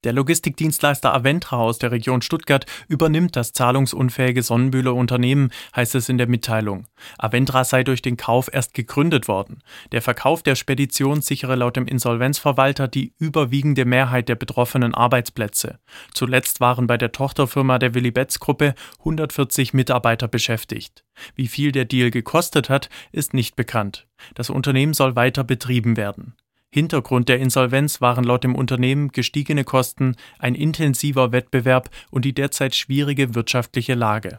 Der Logistikdienstleister Aventra aus der Region Stuttgart übernimmt das zahlungsunfähige Sonnenbühler Unternehmen, heißt es in der Mitteilung. Aventra sei durch den Kauf erst gegründet worden. Der Verkauf der Spedition sichere laut dem Insolvenzverwalter die überwiegende Mehrheit der betroffenen Arbeitsplätze. Zuletzt waren bei der Tochterfirma der Willy-Betz-Gruppe 140 Mitarbeiter beschäftigt. Wie viel der Deal gekostet hat, ist nicht bekannt. Das Unternehmen soll weiter betrieben werden. Hintergrund der Insolvenz waren laut dem Unternehmen gestiegene Kosten, ein intensiver Wettbewerb und die derzeit schwierige wirtschaftliche Lage.